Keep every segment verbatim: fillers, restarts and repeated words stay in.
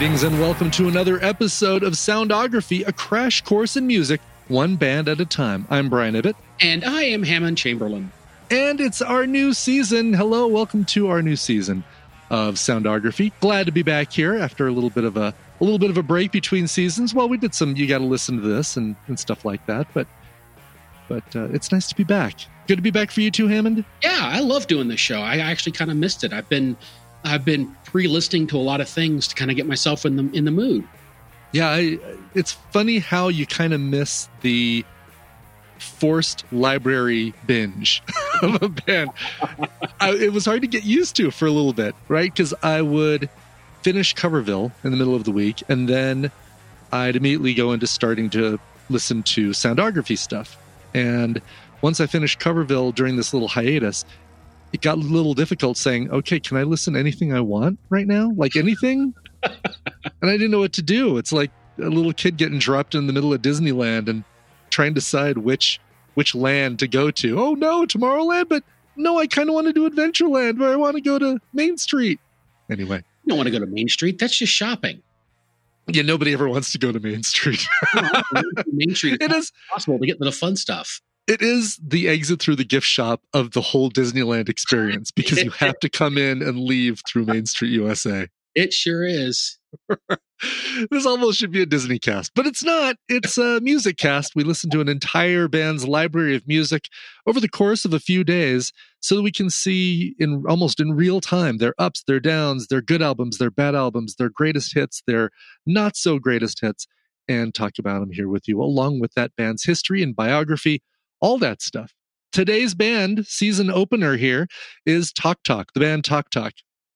Greetings and welcome to another episode of Soundography, a crash course in music, one band at a time. I'm Brian Ibbett. And I am Hammond Chamberlain. And it's our new season. Hello, welcome to our new season of Soundography. Glad to be back here after a little bit of a, a little bit of a break between seasons. Well, we did some You Gotta Listen to This and, and stuff like that, but but uh, it's nice to be back. Good to be back for you too, Hammond? Yeah, I love doing this show. I actually kind of missed it. I've been I've been pre-listening to a lot of things to kind of get myself in the in the mood. Yeah, I, it's funny how you kind of miss the forced library binge of a band. I, it was hard to get used to for a little bit, right? Because I would finish Coverville in the middle of the week, and then I'd immediately go into starting to listen to Soundography stuff. And once I finished Coverville during this little hiatus, it got a little difficult saying, okay, can I listen to anything I want right now? Like anything? And I didn't know what to do. It's like a little kid getting dropped in the middle of Disneyland and trying to decide which which land to go to. Oh no, Tomorrowland, but no, I kind of want to do Adventureland, but I want to go to Main Street. Anyway. You don't want to go to Main Street. That's just shopping. Yeah, nobody ever wants to go to Main Street. Main Street it is possible to get to the fun stuff. It is the exit through the gift shop of the whole Disneyland experience because you have to come in and leave through Main Street U S A. It sure is. This almost should be a Disney cast, but it's not. It's a music cast. We listen to an entire band's library of music over the course of a few days so that we can see in almost in real time their ups, their downs, their good albums, their bad albums, their greatest hits, their not so greatest hits, and talk about them here with you, along with that band's history and biography, all that stuff. Today's band season opener here is Talk Talk, the band Talk Talk.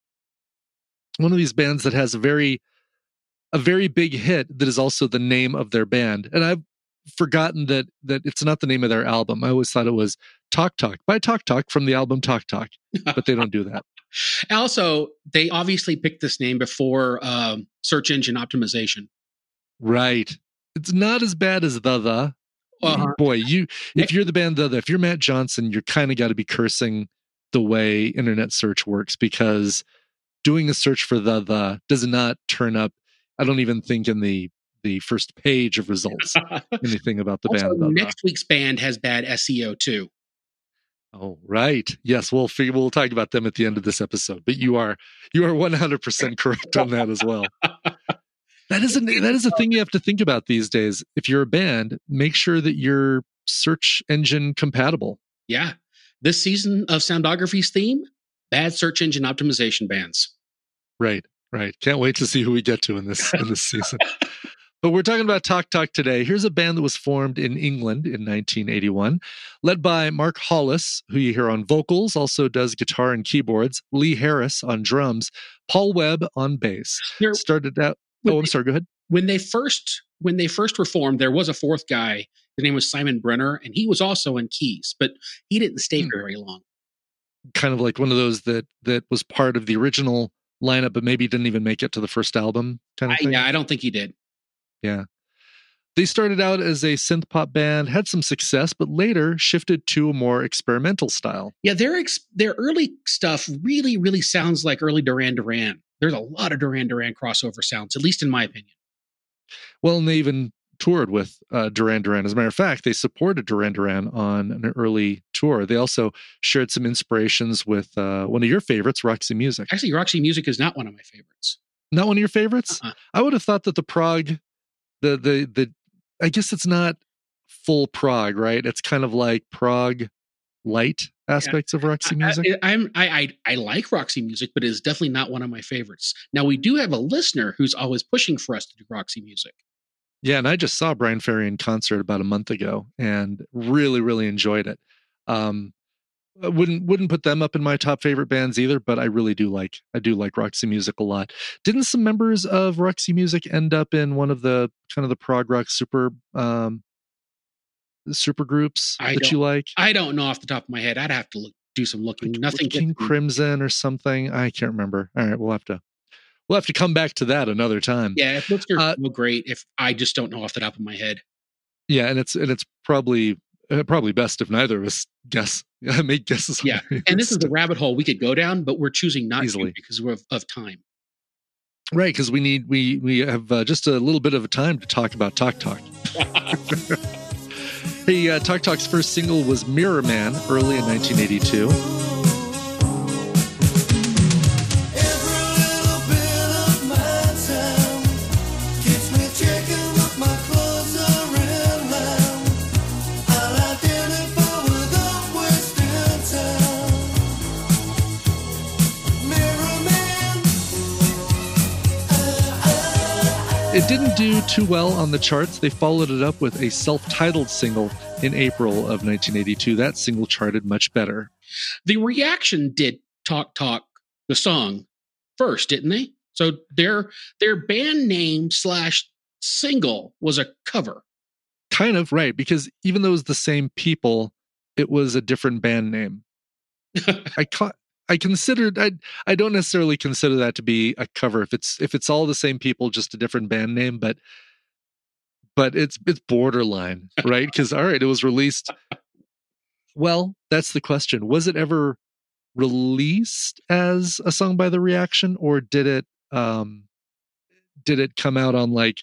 One of these bands that has a very, a very big hit that is also the name of their band. And I've forgotten that that it's not the name of their album. I always thought it was Talk Talk by Talk Talk from the album Talk Talk, but they don't do that. Also, they obviously picked this name before um, search engine optimization. Right. It's not as bad as The The. Uh-huh. Boy, you if you're the band The The, if you're Matt Johnson, you're kind of got to be cursing the way internet search works, because doing a search for The The does not turn up, I don't even think, in the the first page of results anything about the also, band The next week's band has bad S E O too. Oh, right. Yes, we'll figure, we'll talk about them at the end of this episode. But you are you are one hundred percent correct on that as well. That is a, that is a thing you have to think about these days. If you're a band, make sure that you're search engine compatible. Yeah. This season of Soundography's theme, bad search engine optimization bands. Right, right. Can't wait to see who we get to in this in this season. But we're talking about Talk Talk today. Here's a band that was formed in England in nineteen eighty-one, led by Mark Hollis, who you hear on vocals, also does guitar and keyboards, Lee Harris on drums, Paul Webb on bass. Here, Started out Oh, I'm sorry. Go ahead. When they first when they first were formed, there was a fourth guy. His name was Simon Brenner, and he was also in keys, but he didn't stay hmm. very long. Kind of like one of those that that was part of the original lineup, but maybe didn't even make it to the first album. Kind of I, thing. Yeah, I don't think he did. Yeah, they started out as a synth pop band, had some success, but later shifted to a more experimental style. Yeah, their ex- their early stuff really, really sounds like early Duran Duran. There's a lot of Duran Duran crossover sounds, at least in my opinion. Well, and they even toured with uh, Duran Duran. As a matter of fact, they supported Duran Duran on an early tour. They also shared some inspirations with uh, one of your favorites, Roxy Music. Actually, Roxy Music is not one of my favorites. Not one of your favorites? Uh-uh. I would have thought that the prog, the, the, the, I guess it's not full prog, right? It's kind of like prog light aspects yeah. of Roxy Music. I, I'm, I, I, I like Roxy Music, but it is definitely not one of my favorites. Now, we do have a listener who's always pushing for us to do Roxy Music. Yeah, and I just saw Brian Ferry in concert about a month ago and really, really enjoyed it. Um, I wouldn't wouldn't put them up in my top favorite bands either, but I really do like I do like Roxy Music a lot. Didn't some members of Roxy Music end up in one of the kind of the prog rock super um, super groups I that you like? I don't know off the top of my head. I'd have to look, do some looking. Like, Nothing. Like King Crimson or something. I can't remember. All right, we'll have to we'll have to come back to that another time. Yeah, it looks uh, so great. If I just don't know off the top of my head. Yeah, and it's and it's probably uh, probably best if neither of us guess. Make guesses. Yeah, and this is the rabbit hole we could go down, but we're choosing not Easily. to because of, of time. Right, because we need we we have uh, just a little bit of a time to talk about Talk Talk. Hey, uh, Talk Talk's first single was Mirror Man, early in nineteen eighty-two. It didn't do too well on the charts. They followed it up with a self-titled single in April of nineteen eighty-two. That single charted much better. The Reaction did Talk Talk, the song, first, didn't they? So their their band name slash single was a cover. Kind of, right, because even though it was the same people, it was a different band name. I caught I considered I I don't necessarily consider that to be a cover if it's if it's all the same people, just a different band name, but but it's it's borderline, right? Because all right, it was released. Well, that's the question. Was it ever released as a song by The Reaction, or did it um did it come out on like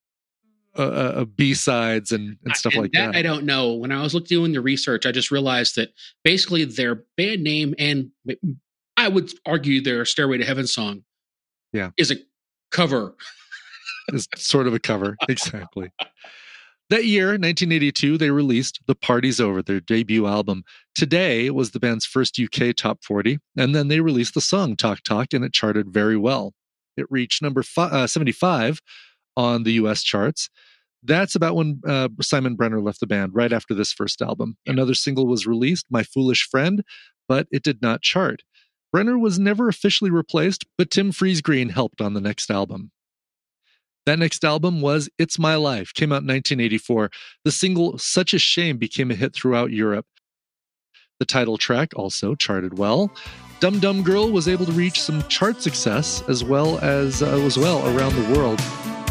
a, a B-sides and, and stuff and like that, that? I don't know. When I was looking doing the research, I just realized that basically their band name and I would argue their Stairway to Heaven song, yeah, is a cover. Is sort of a cover, exactly. That year, nineteen eighty-two, they released The Party's Over, their debut album. Today was the band's first U K top forty, and then they released the song Talk Talk, and it charted very well. It reached number five, uh, seventy-five on the U S charts. That's about when uh, Simon Brenner left the band, right after this first album. Yeah. Another single was released, My Foolish Friend, but it did not chart. Brenner was never officially replaced, but Tim Friese-Greene helped on the next album. That next album was It's My Life, came out in nineteen eighty-four. The single Such a Shame became a hit throughout Europe. The title track also charted well. Dum Dum Girl was able to reach some chart success as well as uh, as well around the world.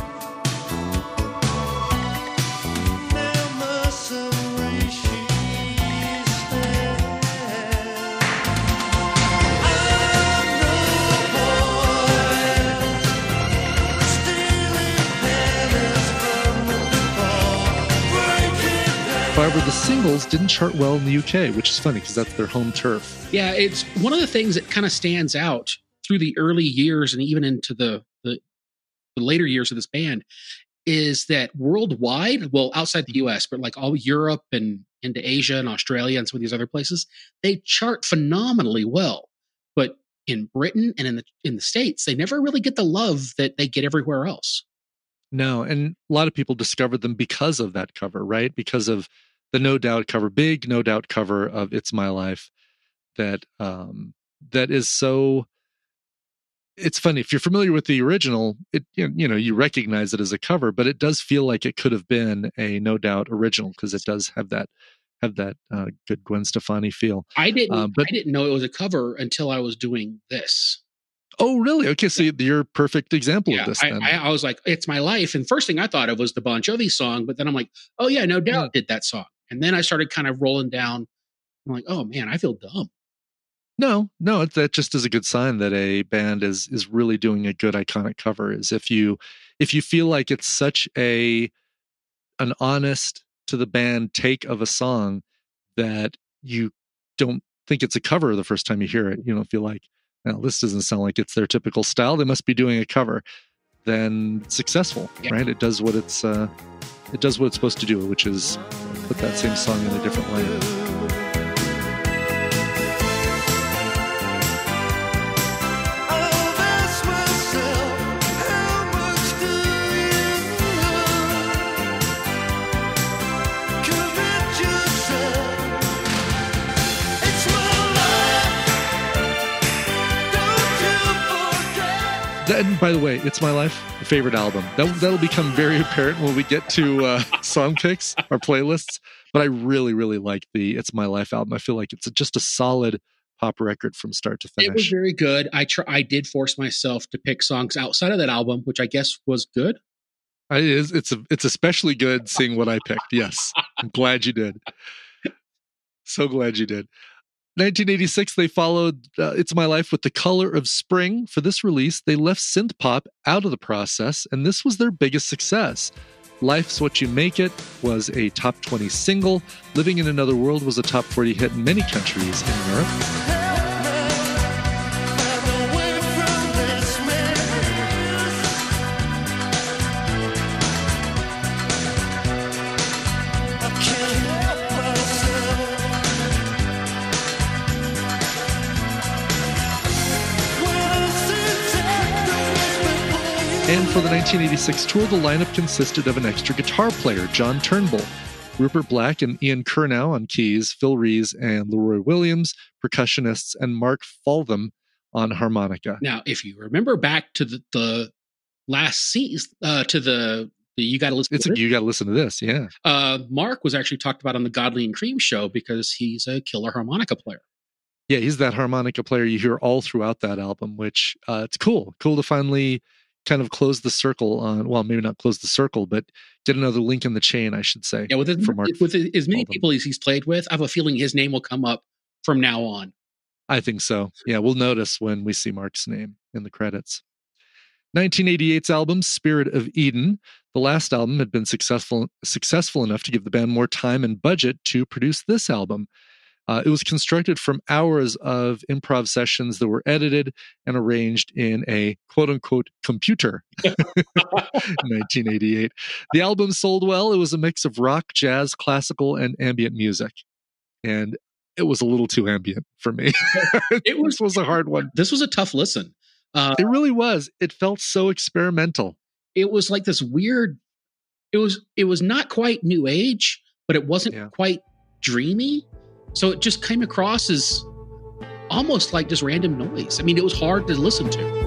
However, the singles didn't chart well in the U K, which is funny because that's their home turf. Yeah, it's one of the things that kind of stands out through the early years and even into the, the, the later years of this band is that worldwide, well, outside the U S, but like all Europe and into Asia and Australia and some of these other places, they chart phenomenally well. But in Britain and in the in the States, they never really get the love that they get everywhere else. No, and a lot of people discovered them because of that cover, right? Because of the No Doubt cover, big No Doubt cover of It's My Life that um, that is so... It's funny, if you're familiar with the original, it you know, you recognize it as a cover, but it does feel like it could have been a No Doubt original because it does have that have that uh, good Gwen Stefani feel. I didn't um, but, I didn't know it was a cover until I was doing this. Oh, really? Okay, so yeah. You're a perfect example yeah, of this. I, then. I, I was like, It's My Life, and first thing I thought of was the Bon Jovi song, but then I'm like, oh yeah, No Doubt yeah. did that song, and then I started kind of rolling down. I'm like, oh man, I feel dumb. No, no, that just is a good sign that a band is is really doing a good iconic cover. Is if you if you feel like it's such a an honest to the band take of a song that you don't think it's a cover the first time you hear it, you don't feel like, well, this doesn't sound like it's their typical style, they must be doing a cover, then it's successful, yeah. right? It does what it's uh, it does what it's supposed to do, which is put that same song in a different way. And by the way, It's My Life, favorite album. That, that'll become very apparent when we get to uh, song picks, our playlists. But I really, really like the It's My Life album. I feel like it's just a solid pop record from start to finish. It was very good. I tr- I did force myself to pick songs outside of that album, which I guess was good. It is. It's a, it's especially good seeing what I picked. Yes, I'm glad you did. So glad you did. nineteen eighty-six, they followed uh, It's My Life with The Color of Spring. For this release, they left synth pop out of the process, and this was their biggest success. Life's What You Make It was a top twenty single. Living in Another World was a top forty hit in many countries in Europe. And for the nineteen eighty-six tour, the lineup consisted of an extra guitar player, John Turnbull, Rupert Black and Ian Curnow on keys, Phil Rees and Leroy Williams, percussionists, and Mark Faltham on harmonica. Now, if you remember back to the, the last season, uh, to the, the You Gotta Listen it's to a, This, You Gotta Listen to This, yeah. Uh, Mark was actually talked about on the Godley and Cream show because he's a killer harmonica player. Yeah, he's that harmonica player you hear all throughout that album, which uh, it's cool. Cool to finally kind of close the circle on, well, maybe not close the circle, but get another link in the chain, I should say. Yeah, with, as, for Mark with as many Faltham. people as he's played with, I have a feeling his name will come up from now on. I think so. Yeah, we'll notice when we see Mark's name in the credits. nineteen eighty-eight's album, Spirit of Eden. The last album had been successful successful enough to give the band more time and budget to produce this album. Uh, it was constructed from hours of improv sessions that were edited and arranged in a quote-unquote computer in nineteen eighty-eight. The album sold well. It was a mix of rock, jazz, classical, and ambient music. And it was a little too ambient for me. It was, was a hard one. This was a tough listen. Uh, it really was. It felt so experimental. It was like this weird, it was, it was not quite new age, but it wasn't yeah. quite dreamy. So it just came across as almost like just random noise. I mean, it was hard to listen to.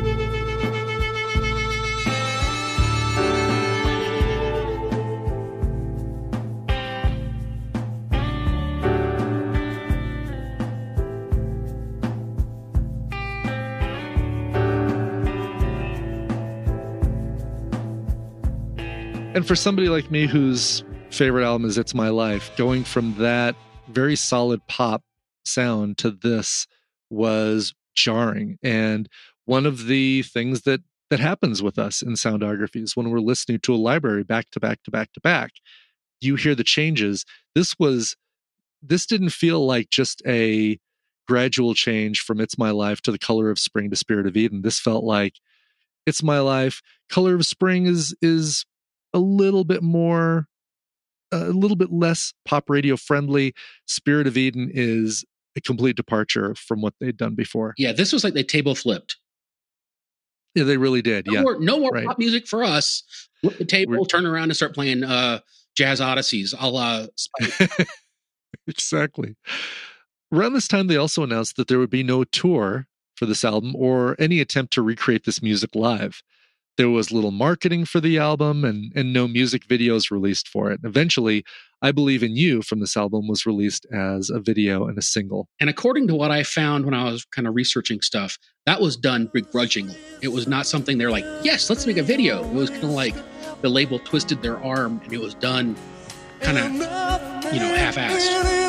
And for somebody like me whose favorite album is It's My Life, going from that very solid pop sound to this was jarring. And one of the things that that happens with us in soundography is when we're listening to a library back to back to back to back, you hear the changes. This was this didn't feel like just a gradual change from It's My Life to The Color of Spring to Spirit of Eden. This felt like It's My Life. Color of Spring is is a little bit more a little bit less pop radio friendly. Spirit of Eden is a complete departure from what they'd done before. Yeah, this was like they table flipped. Yeah, they really did. No yeah, more, no more right. pop music for us. Flip the table, We're, turn around and start playing uh, jazz odysseys, a la Spike. Exactly. Around this time, they also announced that there would be no tour for this album or any attempt to recreate this music live. There was little marketing for the album and, and no music videos released for it. Eventually, I Believe in You from this album was released as a video and a single. And according to what I found when I was kind of researching stuff, that was done begrudgingly. It was not something they're like, yes, let's make a video. It was kind of like the label twisted their arm and it was done kind of, you know, half-assed.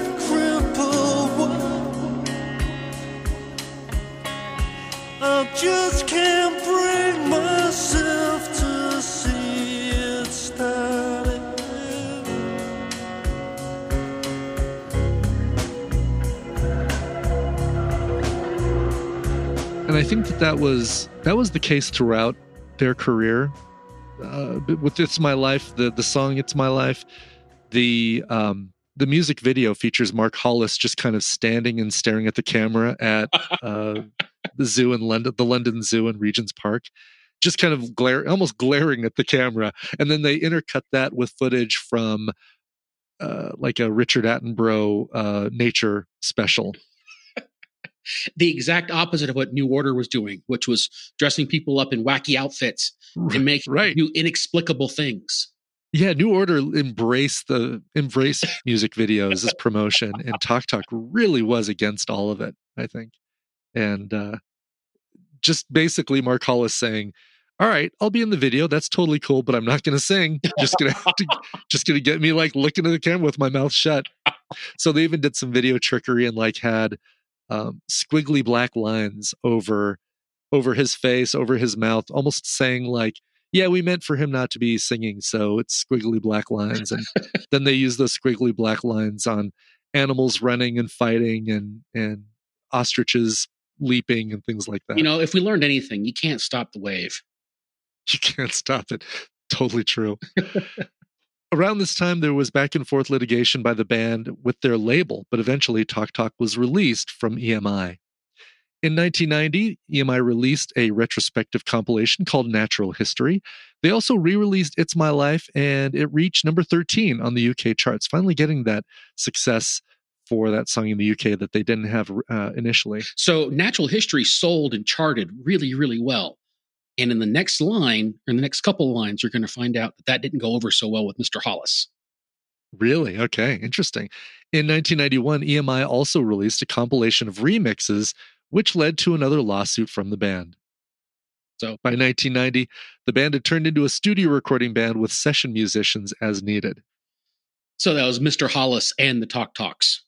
I just can't bring myself to see it starting. And I think that that was that was the case throughout their career. Uh, with It's My Life, the the song It's My Life, the um, the music video features Mark Hollis just kind of standing and staring at the camera at uh, the zoo in London, the London Zoo in Regent's Park, just kind of glare, almost glaring at the camera. And then they intercut that with footage from uh, like a Richard Attenborough uh, nature special. The exact opposite of what New Order was doing, which was dressing people up in wacky outfits and making right. new inexplicable things. Yeah, New Order embraced the embrace music videos as promotion, and Talk Talk really was against all of it, I think. And uh, just basically Mark Hollis saying, "All right, I'll be in the video. That's totally cool, but I'm not going to sing. Just gonna have to, just gonna get me like looking at the camera with my mouth shut." So they even did some video trickery and like had um, squiggly black lines over over his face, over his mouth, almost saying like, yeah, we meant for him not to be singing, so it's squiggly black lines. And then they use those squiggly black lines on animals running and fighting and and ostriches leaping and things like that. You know, if we learned anything, you can't stop the wave. You can't stop it. Totally true. Around this time, there was back and forth litigation by the band with their label, but eventually Talk Talk was released from E M I. In nineteen ninety, E M I released a retrospective compilation called Natural History. They also re-released It's My Life, and it reached number thirteen on the U K charts, finally getting that success for that song in the U K that they didn't have uh, initially. So Natural History sold and charted really, really well. And in the next line, or in the next couple of lines, you're going to find out that that didn't go over so well with Mister Hollis. Really? Okay, interesting. In nineteen ninety-one, E M I also released a compilation of remixes, which led to another lawsuit from the band. So by nineteen ninety, the band had turned into a studio recording band with session musicians as needed. So that was Mister Hollis and the Talk Talks.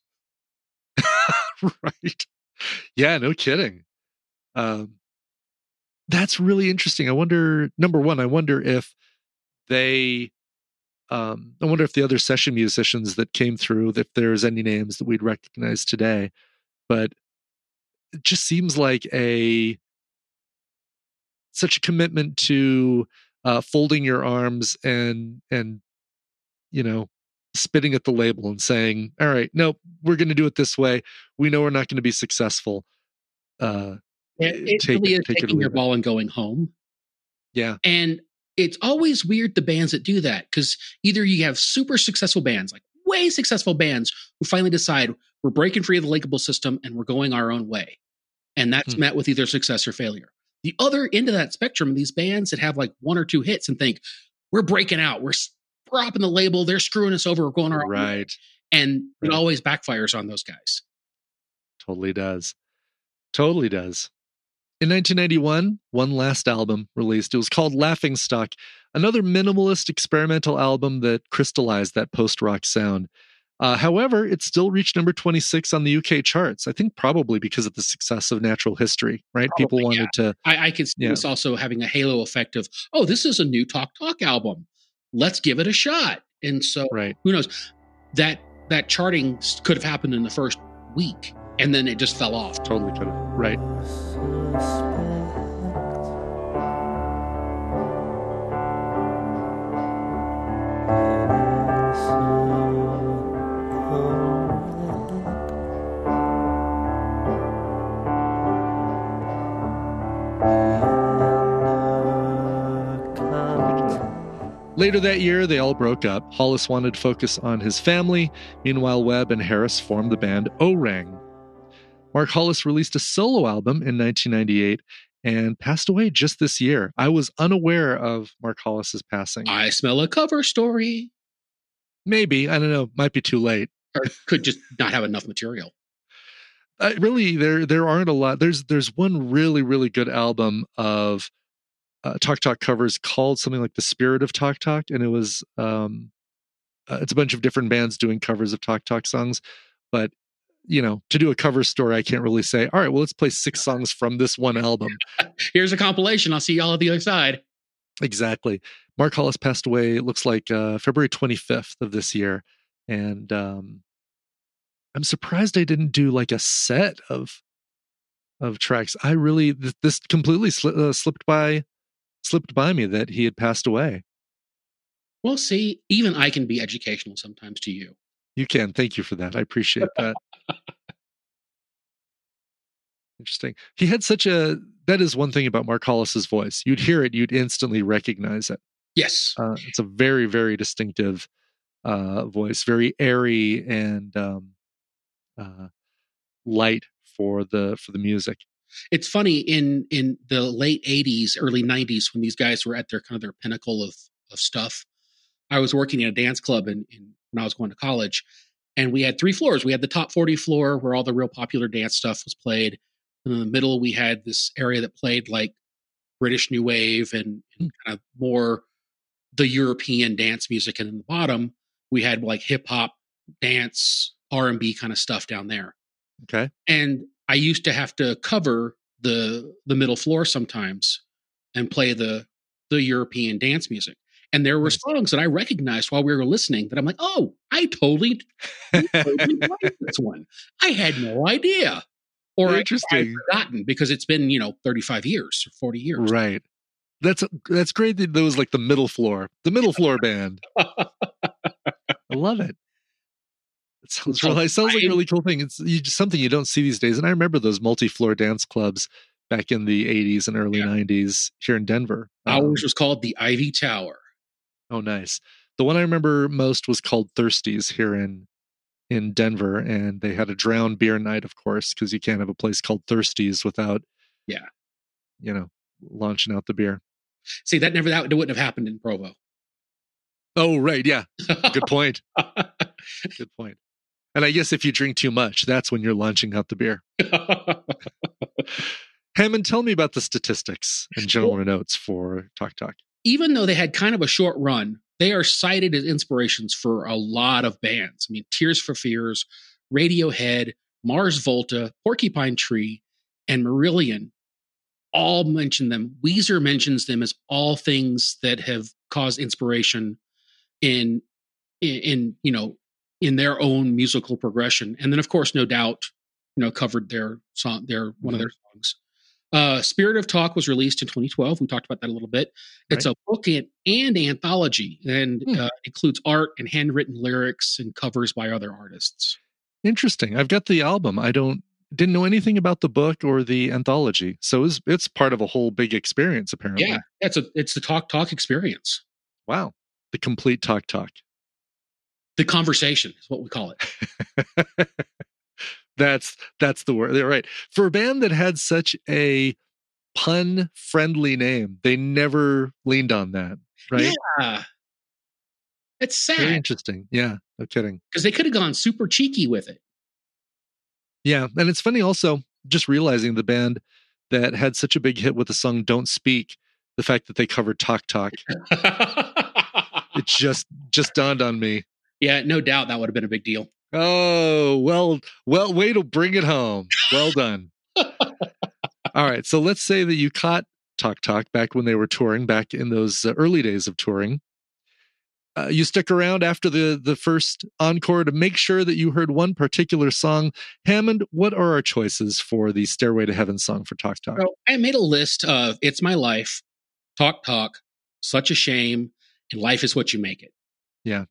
Right. Yeah, no kidding. Um, that's really interesting. I wonder, number one, I wonder if they, um, I wonder if the other session musicians that came through, if there's any names that we'd recognize today, but it just seems like a, such a commitment to uh, folding your arms and, and, you know, spitting at the label and saying, all right, no, we're going to do it this way. We know we're not going to be successful. Uh, It, it take really it, is take it taking or your leave it. ball and going home. Yeah. And it's always weird, the bands that do that, because either you have super successful bands, like way successful bands, who finally decide we're breaking free of the label system and we're going our own way. And that's Hmm. met with either success or failure. The other end of that spectrum, these bands that have like one or two hits and think, we're breaking out, we're dropping the label, they're screwing us over, we're going our own way. Right. And it Right. always backfires on those guys. Totally does. Totally does. In nineteen ninety-one, one last album released. It was called Laughing Stock, another minimalist experimental album that crystallized that post-rock sound. Uh, however, it still reached number twenty-six on the U K charts. I think probably because of the success of Natural History, right? Probably, People wanted to. I, I could see Yeah. this also having a halo effect of, oh, this is a new Talk Talk album. Let's give it a shot. And so Right. who knows? That that charting s- could have happened in the first week, and then it just fell off. Totally could have. Right. Later that year, they all broke up. Hollis wanted to focus on his family. Meanwhile, Webb and Harris formed the band O-Rang. Mark Hollis released a solo album in nineteen ninety-eight and passed away just this year. I was unaware of Mark Hollis's passing. I smell a cover story, Maybe, I don't know, might be too late. or could just not have enough material. Uh, really, there there aren't a lot. There's there's one really really good album of uh, Talk Talk covers called something like The Spirit of Talk Talk, and it was um, uh, it's a bunch of different bands doing covers of Talk Talk songs. But you know, to do a cover story, I can't really say, all right, well, let's play six songs from this one album. Here's a compilation. I'll see y'all at the other side. Exactly. Mark Hollis passed away, it looks like uh, February twenty-fifth of this year. And um, I'm surprised I didn't do like a set of of tracks. I really, th- this completely sli- uh, slipped by, slipped by me that he had passed away. Well, see, even I can be educational sometimes to you. You can. Thank you for that. I appreciate that. Interesting. He had such a, that is one thing about Mark Hollis's voice. You'd hear it, you'd instantly recognize it. Yes. Uh, it's a very, very distinctive uh, voice, very airy and um, uh, light for the for the music. It's funny, in in the late eighties, early nineties, when these guys were at their kind of their pinnacle of of stuff, I was working in a dance club in, in when I was going to college, and we had three floors. We had the top forty floor where all the real popular dance stuff was played. And in the middle, we had this area that played like British New Wave and, and kind of more the European dance music. And in the bottom, we had like hip hop, dance, R and B kind of stuff down there. Okay. And I used to have to cover the the middle floor sometimes and play the the European dance music. And there were Nice. songs that I recognized while we were listening that I'm like, oh, I totally, I totally like this one. I had no idea. Or I, Interesting. I'd forgotten because it's been, you know, thirty-five years or forty years. Right. That's that's great that there was like the middle floor, the middle floor band. I love it. It sounds really, it sounds like a really cool thing. It's you, something you don't see these days. And I remember those multi-floor dance clubs back in the eighties and early yeah. nineties here in Denver. Ours um, was called the Ivy Tower. Oh, nice. The one I remember most was called Thirsties here in in Denver, and they had a drown beer night, of course, because you can't have a place called Thirsties without, yeah, you know, launching out the beer. See, that never that wouldn't have happened in Provo. Oh, right, yeah. Good point. Good point. And I guess if you drink too much, that's when you're launching out the beer. Hammond, tell me about the statistics and general well, notes for Talk Talk. Even though they had kind of a short run, they are cited as inspirations for a lot of bands. I mean, Tears for Fears, Radiohead, Mars Volta, Porcupine Tree, and Marillion all mention them. Weezer mentions them as all things that have caused inspiration in, in, in you know, in their own musical progression. And then, of course, No Doubt, you know, covered their song, their one mm-hmm. of their songs. Uh, Spirit of Talk was released in twenty twelve. We talked about that a little bit. It's right. a book and, and anthology, and hmm. uh, includes art and handwritten lyrics and covers by other artists. Interesting. I've got the album. I don't didn't know anything about the book or the anthology, so it's it's part of a whole big experience. Apparently, yeah. It's a it's the Talk Talk experience. Wow, the complete Talk Talk. The conversation is what we call it. That's that's the word. They're right. For a band that had such a pun-friendly name, they never leaned on that, right? Yeah. It's sad. Very interesting. Yeah, no kidding. Because they could have gone super cheeky with it. Yeah, and it's funny also, just realizing the band that had such a big hit with the song Don't Speak, the fact that they covered Talk Talk. It just just dawned on me. Yeah, no doubt that would have been a big deal. Oh, well, well, way to bring it home. Well done. All right. So let's say that you caught Talk Talk back when they were touring, back in those uh, early days of touring. Uh, you stuck around after the, the first encore to make sure that you heard one particular song. Hammond, what are our choices for the Stairway to Heaven song for Talk Talk? So I made a list of It's My Life, Talk Talk, Such a Shame, and Life is What You Make It. Yeah.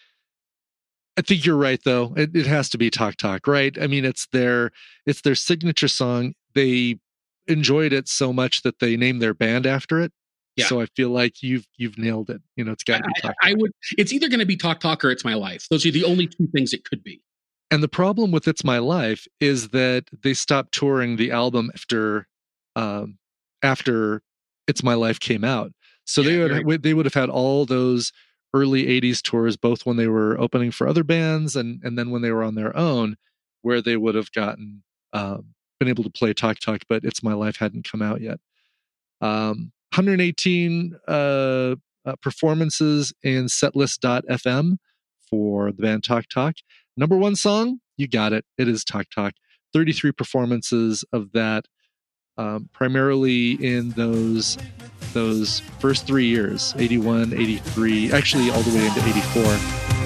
I think you're right, though. It, it has to be Talk Talk, right? I mean, it's their it's their signature song. They enjoyed it so much that they named their band after it. Yeah. So I feel like you've you've nailed it. You know, it's got to be Talk Talk. I, I would. It's either going to be Talk Talk or It's My Life. Those are the only two things it could be. And the problem with It's My Life is that they stopped touring the album after um, after It's My Life came out. So yeah, they would right. they would have had all those early eighties tours, both when they were opening for other bands and, and then when they were on their own, where they would have gotten, um, been able to play Talk Talk, but It's My Life hadn't come out yet. Um, one hundred eighteen uh, uh, performances in setlist dot f m for the band Talk Talk. Number one song, you got it. It is Talk Talk. thirty-three performances of that, um, primarily in those those first three years, eighty-one, eighty-three, actually all the way into eighty-four.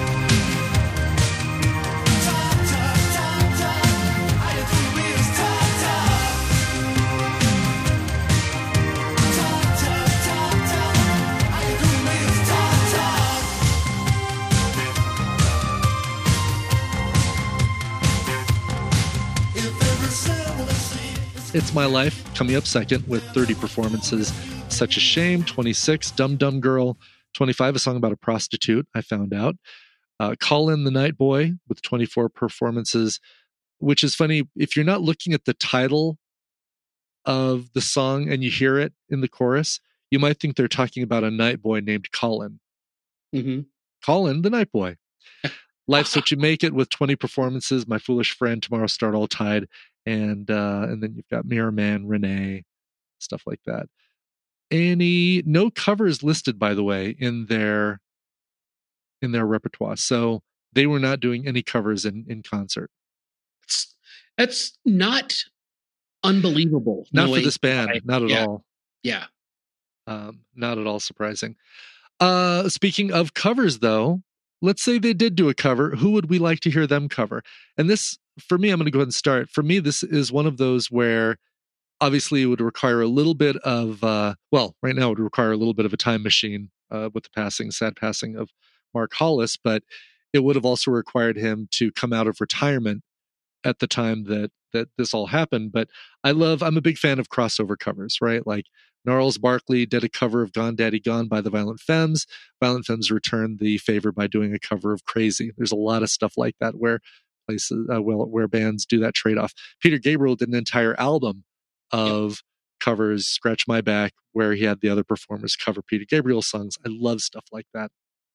It's My Life coming up second with thirty performances. Such a Shame, twenty-six. Dum Dum Girl, twenty-five, a song about a prostitute, I found out. Uh, Call In the Night Boy with twenty-four performances, which is funny. If you're not looking at the title of the song and you hear it in the chorus, you might think they're talking about a night boy named Colin. Mm-hmm. Colin, the night boy. Life's What You Make It with twenty performances. My Foolish Friend, Tomorrow Start All Tide. And uh, and then you've got Mirror Man, Renee, stuff like that. Any no covers listed, by the way, in their in their repertoire. So they were not doing any covers in, in concert. It's, that's not unbelievable. Not for knowing this band, why- not at yeah, all. Yeah. Um, not at all surprising. Uh, speaking of covers, though, let's say they did do a cover. Who would we like to hear them cover? And this, for me, I'm going to go ahead and start. For me, this is one of those where obviously it would require a little bit of, uh, well, right now it would require a little bit of a time machine uh, with the passing, sad passing of Mark Hollis, but it would have also required him to come out of retirement at the time that that this all happened. But I love, I'm a big fan of crossover covers, right? Like Gnarls Barkley did a cover of Gone Daddy Gone by the Violent Femmes. Violent Femmes returned the favor by doing a cover of Crazy. There's a lot of stuff like that where places, uh, well, where bands do that trade-off. Peter Gabriel did an entire album of yep. covers, Scratch My Back, where he had the other performers cover Peter Gabriel songs. I love stuff like that.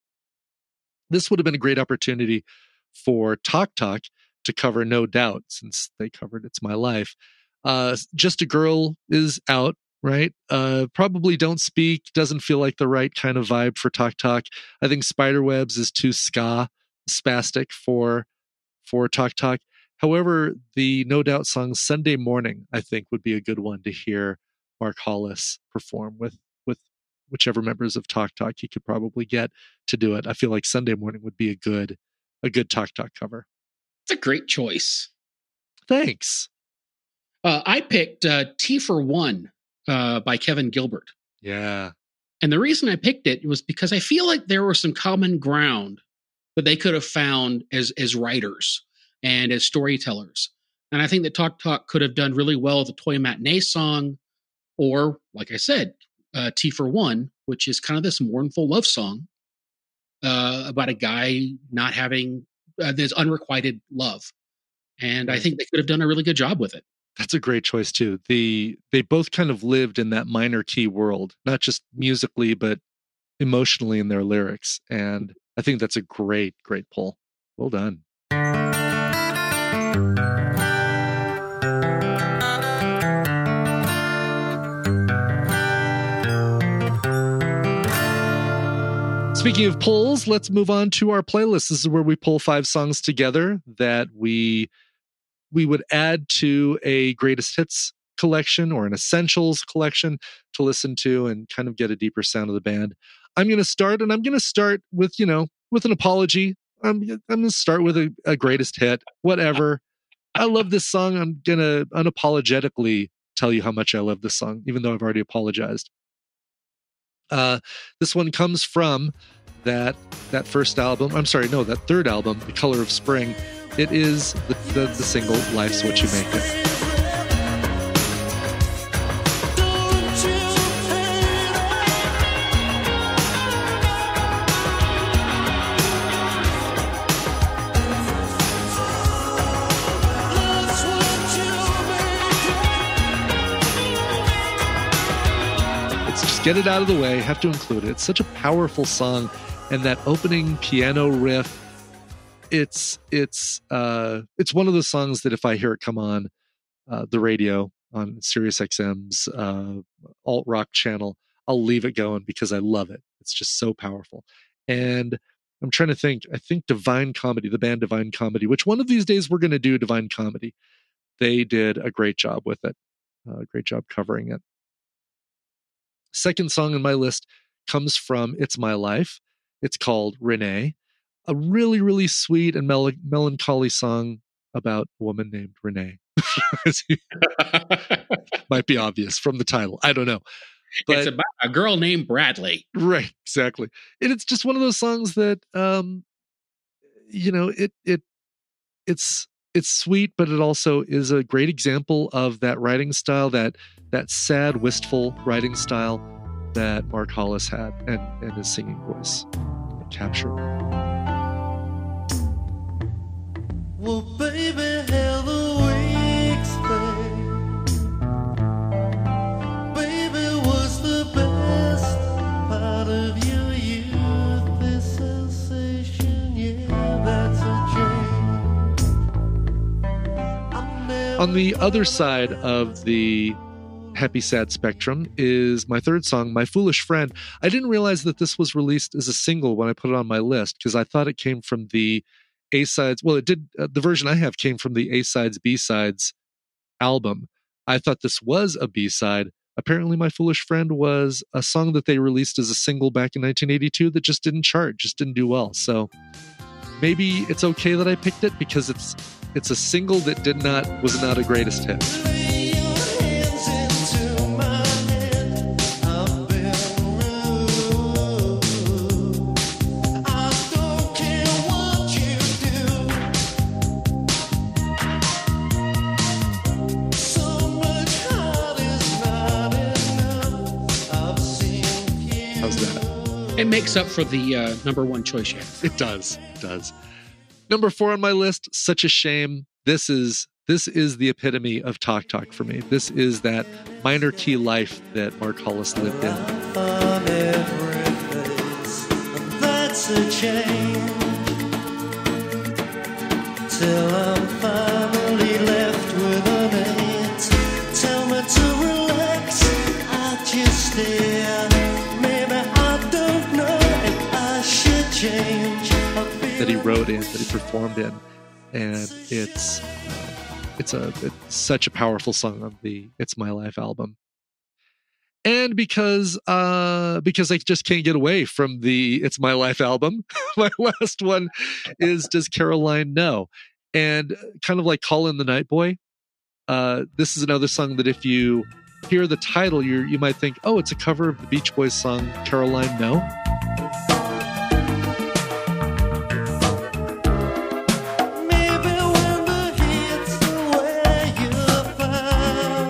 This would have been a great opportunity for Talk Talk to cover No Doubt, since they covered It's My Life. Uh, Just a Girl is out, right? Uh, probably Don't Speak doesn't feel like the right kind of vibe for Talk Talk. I think Spiderwebs is too ska, spastic for, for Talk Talk. However, the No Doubt song Sunday Morning, I think, would be a good one to hear Mark Hollis perform with, with whichever members of Talk Talk he could probably get to do it. I feel like Sunday Morning would be a good, a good Talk Talk cover. It's a great choice. Thanks. Uh, I picked uh, T for One uh, by Kevin Gilbert. Yeah. And the reason I picked it was because I feel like there was some common ground that they could have found as as writers and as storytellers. And I think that Talk Talk could have done really well with the Toy Matinee song, or, like I said, uh, T for One, which is kind of this mournful love song uh, about a guy not having uh, this unrequited love. And I think they could have done a really good job with it. That's a great choice too. The they both kind of lived in that minor key world, not just musically, but emotionally in their lyrics. And I think that's a great, great pull. Well done. Speaking of pulls, let's move on to our playlist. This is where we pull five songs together that we we would add to a greatest hits collection or an essentials collection to listen to and kind of get a deeper sound of the band. I'm going to start, and I'm going to start with, you know, with an apology. I'm, I'm going to start with a, a greatest hit, whatever. I love this song. I'm going to unapologetically tell you how much I love this song, even though I've already apologized. Uh, this one comes from that that first album. I'm sorry, no, that third album, The Color of Spring. It is the, the, the single Life's What You Make It. Let's just get it out of the way. Have to include it. It's such a powerful song, and that opening piano riff. It's it's uh, it's one of those songs that if I hear it come on uh, the radio on Sirius X M's uh, alt rock channel, I'll leave it going because I love it. It's just so powerful. And I'm trying to think. I think Divine Comedy, the band Divine Comedy, which one of these days we're going to do Divine Comedy. They did a great job with it. A uh, great job covering it. Second song on my list comes from It's My Life. It's called Renee. A really, really sweet and mel- melancholy song about a woman named Renee. Might be obvious from the title. I don't know. But, it's about a girl named Bradley. Right, exactly. And it's just one of those songs that, um, you know, it it it's it's sweet, but it also is a great example of that writing style, that that sad, wistful writing style that Mark Hollis had, and, and his singing voice captured. Well, baby, how the weeks been. Baby was the best part of your youth. This sensation, yeah, that's a dream. On the other side of the happy sad spectrum is my third song, My Foolish Friend. I didn't realize that this was released as a single when I put it on my list, because I thought it came from the A-sides. Well, it did. Uh, the version I have came from the A-sides, B-sides album. I thought this was a B-side. Apparently, My Foolish Friend was a song that they released as a single back in nineteen eighty-two that just didn't chart, just didn't do well. So maybe it's okay that I picked it because it's it's a single that did not was not a greatest hit. Lay your hands into my hand. I've been rude. I don't care what you do. So much heart is not enough. I've seen you. How's that? It makes up for the uh, number one choice you had. It does. It does. Number four on my list, Such a Shame. This is this is the epitome of Talk Talk for me. This is that minor key life that Mark Hollis lived in. On every face, and that's a change. Till I'm finally left with an eight. Tell me to relax, I just stare. Maybe I don't know if I should change. That he wrote in, that he performed in, and it's it's a it's such a powerful song on the It's My Life album. And because uh, because I just can't get away from the It's My Life album, my last one is Does Caroline Know? And kind of like Call in the Night Boy, uh, this is another song that if you hear the title, you you might think, oh, it's a cover of the Beach Boys song Caroline Know. Maybe when the heat's the way you find,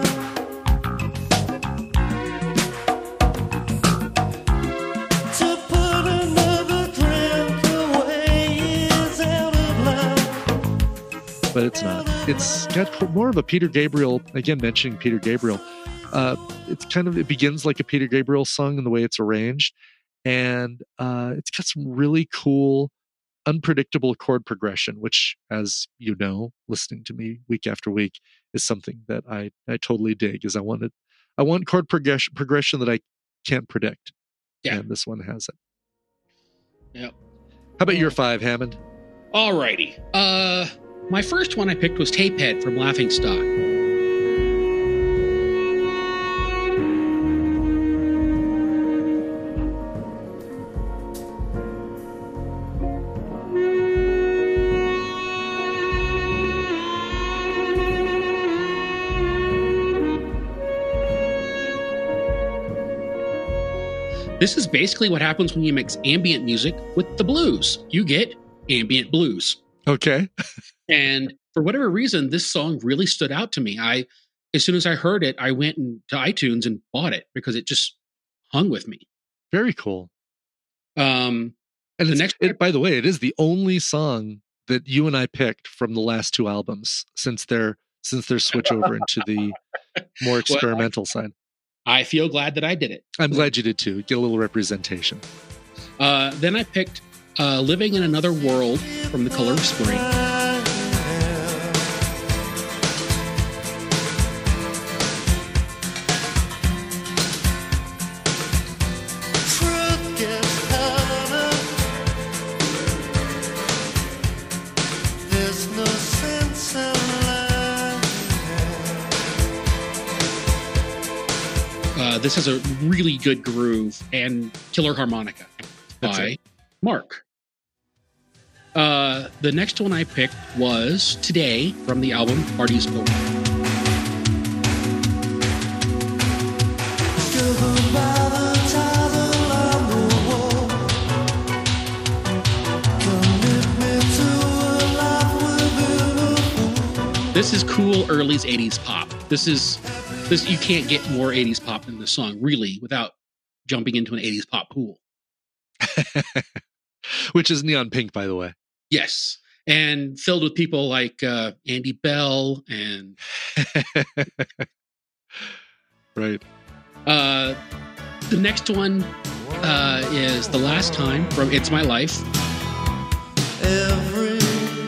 to put another drink away is out of line. But it's not. It's got more of a Peter Gabriel, again, mentioning Peter Gabriel. Uh, it's kind of, it begins like a Peter Gabriel song in the way it's arranged. And uh, it's got some really cool, unpredictable chord progression, which, as you know, listening to me week after week, is something that I, I totally dig. Is I wanted, I want chord progression progression that I can't predict. Yeah. And this one has it. Yep. How about your five, Hammond? Alrighty. Uh, my first one I picked was Tapehead from Laughing Stock. This is basically what happens when you mix ambient music with the blues. You get ambient blues. Okay. And for whatever reason, this song really stood out to me. I, as soon as I heard it, I went in, to iTunes and bought it because it just hung with me. Very cool. Um, And The it's, next- it, by the way, it is the only song that you and I picked from the last two albums since their since their switch over into the more experimental side. I feel glad that I did it. I'm glad you did too. Get a little representation. Uh, then I picked uh, Living in Another World from The Color of Spring. Truth gets harder. There's no sense in lying. Uh, this has a really good groove and killer harmonica That's by it. Mark. Uh, the next one I picked was Today from the album Parties Over. Driven by the title on the wall. Commit me to a life within a fool. This is cool early eighties pop. This is this you can't get more eighties pop than this song, really, without jumping into an eighties pop pool. Which is Neon Pink, by the way. Yes, and filled with people like uh, Andy Bell and Right. uh, the next one uh, is The Last Time from It's My Life. Every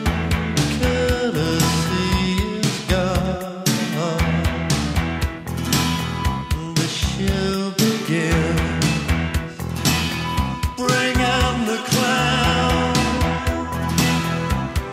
courtesy is gone. The show begins. Bring on the clown.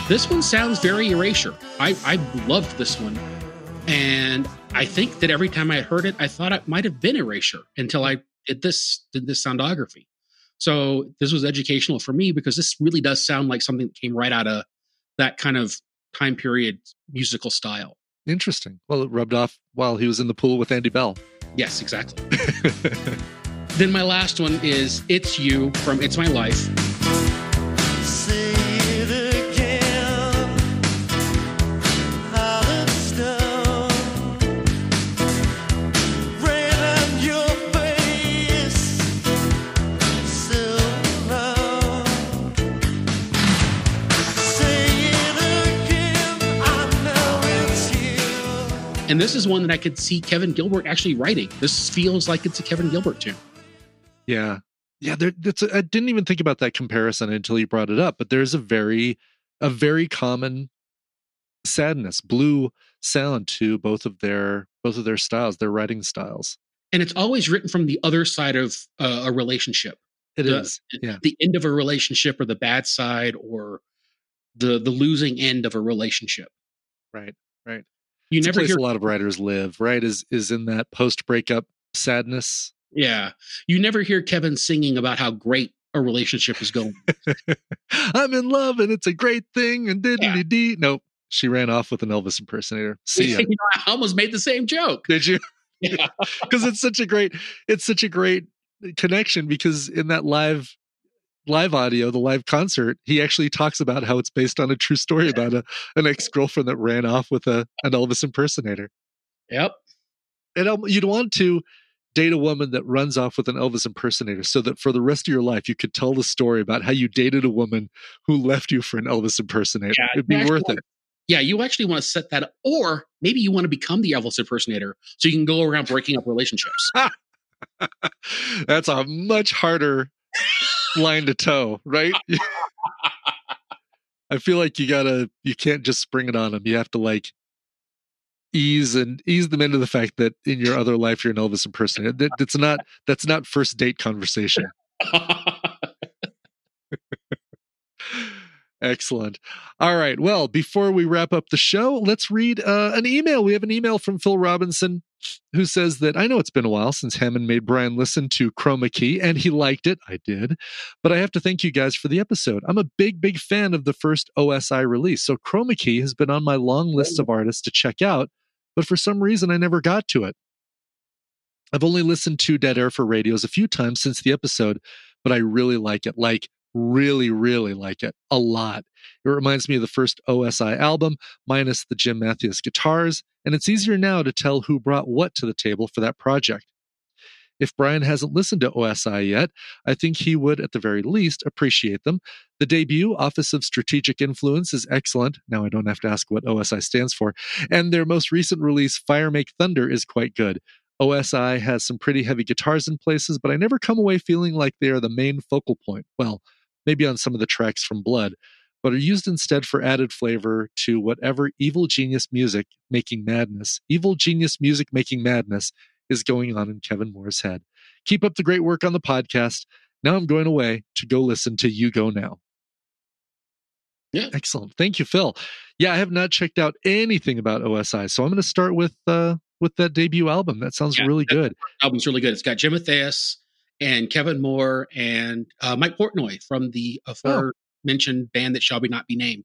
This one sounds very Erasure. I, I loved this one. And I think that every time I heard it, I thought it might have been Erasure until I did this, did this soundography. So this was educational for me because this really does sound like something that came right out of that kind of time period musical style. Interesting. Well, it rubbed off while he was in the pool with Andy Bell. Yes, exactly. Then my last one is It's You from It's My Life. Say it again, hollow stone, rain on your face, so low. Say it again, I know it's you. And this is one that I could see Kevin Gilbert actually writing. This feels like it's a Kevin Gilbert tune. Yeah. Yeah, there, that's a, I didn't even think about that comparison until you brought it up, but there's a very, a very common sadness, blue sound to both of their, both of their styles, their writing styles. And it's always written from the other side of uh, a relationship. It the, is, yeah. The end of a relationship or the bad side or the the losing end of a relationship. Right, right. You it's never a place hear a lot of writers live, right? Is is in that post-breakup sadness. Yeah. You never hear Kevin singing about how great a relationship is going. I'm in love and it's a great thing and diddly dee. Nope. She ran off with an Elvis impersonator. See ya. You know, I almost made the same joke. Did you? Yeah. Because it's such a great, it's such a great connection because in that live live audio, the live concert, he actually talks about how it's based on a true story about a an ex-girlfriend that ran off with a an Elvis impersonator. Yep. And um, you'd want to date a woman that runs off with an Elvis impersonator so that for the rest of your life you could tell the story about how you dated a woman who left you for an Elvis impersonator. Yeah, It'd be worth want, it. Yeah, you actually want to set that up. Or maybe you want to become the Elvis impersonator so you can go around breaking up relationships. That's a much harder line to toe, right? I feel like you gotta, you can't just spring it on them. You have to like ease and ease them into the fact that in your other life you're an Elvis impersonator. That, that's not that's not first date conversation. Excellent. All right. Well, before we wrap up the show, let's read uh, an email. We have an email from Phil Robinson who says that I know it's been a while since Hammond made Brian listen to Chroma Key, and he liked it. I did. But I have to thank you guys for the episode. I'm a big, big fan of the first O S I release, so Chroma Key has been on my long list of artists to check out, but for some reason I never got to it. I've only listened to Dead Air for Radios a few times since the episode, but I really like it. Like, really, really like it a lot. It reminds me of the first O S I album, minus the Jim Mathias guitars, and it's easier now to tell who brought what to the table for that project. If Brian hasn't listened to O S I yet, I think he would, at the very least, appreciate them. The debut, Office of Strategic Influence, is excellent. Now I don't have to ask what O S I stands for. And their most recent release, Fire Make Thunder, is quite good. O S I has some pretty heavy guitars in places, but I never come away feeling like they are the main focal point. Well, maybe on some of the tracks from Blood, but are used instead for added flavor to whatever evil genius music making madness, evil genius music making madness is going on in Kevin Moore's head. Keep up the great work on the podcast. Now I'm going away to go listen to You Go Now. Yeah. Excellent. Thank you, Phil. Yeah, I have not checked out anything about O S I, so I'm going to start with uh, with that debut album. That sounds Yeah, really that good. Album's really good. It's got Jim Mathias and Kevin Moore and uh, Mike Portnoy from the aforementioned oh. band that shall be not be named.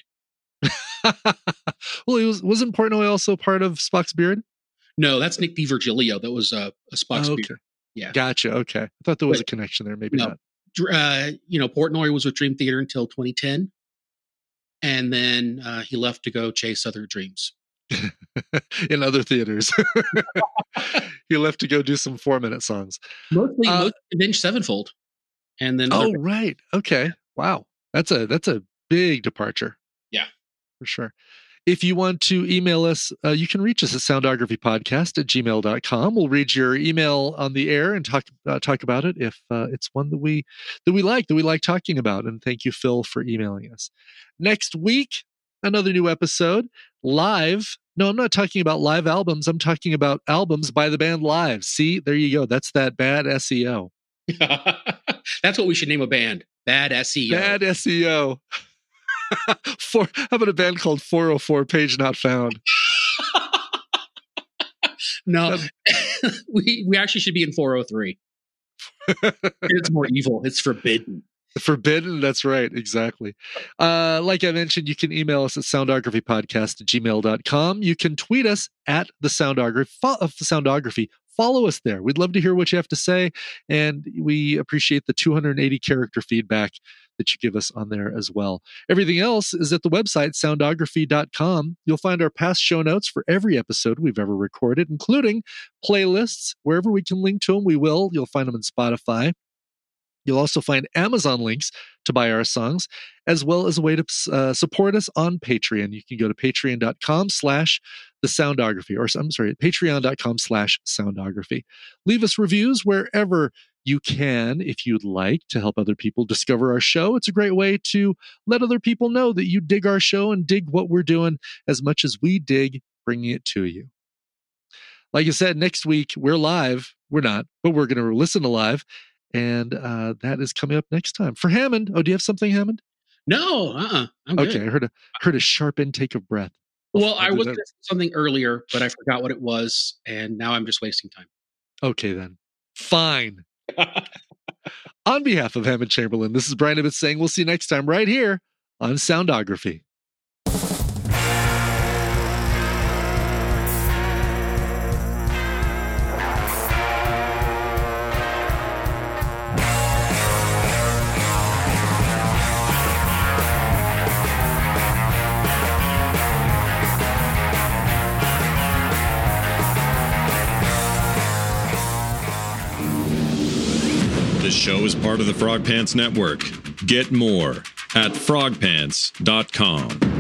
Well, he was wasn't Portnoy also part of Spock's Beard? No, that's Nick DiVirgilio. That was uh, a Spock's oh, okay. Beard. Yeah, gotcha. Okay, I thought there was but, a connection there. Maybe no, not. Uh, you know, Portnoy was with Dream Theater until twenty ten, and then uh, he left to go chase other dreams in other theaters. He left to go do some four-minute songs. Mostly, uh, mostly Avenged Sevenfold, and then oh other- right, okay, wow, that's a that's a big departure. Yeah, for sure. If you want to email us, uh, you can reach us at soundographypodcast at gmail dot com. We'll read your email on the air and talk uh, talk about it if uh, it's one that we that we like, that we like talking about. And thank you, Phil, for emailing us. Next week, another new episode, live. No, I'm not talking about live albums. I'm talking about albums by the band live. See, there you go. That's that bad S E O. That's what we should name a band. Bad S E O. Bad S E O. For, how about a band called four oh four Page Not Found? No, we we actually should be in four oh three. It's more evil. It's forbidden. Forbidden. That's right. Exactly. Uh, like I mentioned, you can email us at soundographypodcast at gmail dot com. You can tweet us at the soundography, fo- of the soundography. Follow us there. We'd love to hear what you have to say. And we appreciate the two hundred eighty character feedback that you give us on there as well. Everything else is at the website, soundography dot com. You'll find our past show notes for every episode we've ever recorded, including playlists. Wherever we can link to them, we will. You'll find them in Spotify. You'll also find Amazon links to buy our songs, as well as a way to uh, support us on Patreon. You can go to patreon dot com slash the soundography, or I'm sorry, patreon dot com slash soundography. Leave us reviews wherever you can, if you'd like, to help other people discover our show. It's a great way to let other people know that you dig our show and dig what we're doing as much as we dig bringing it to you. Like I said, next week, we're live. We're not, but we're going to listen to live. And uh, that is coming up next time. For Hammond, oh, do you have something, Hammond? No, uh-uh. I'm okay, good. I heard a heard a sharp intake of breath. Well, I was going to say something earlier, but I forgot what it was, and now I'm just wasting time. Okay, then. Fine. On behalf of Hammond Chamberlain, this is Brian Ibbett saying we'll see you next time right here on Soundography. This show is part of the Frog Pants Network. Get more at frog pants dot com.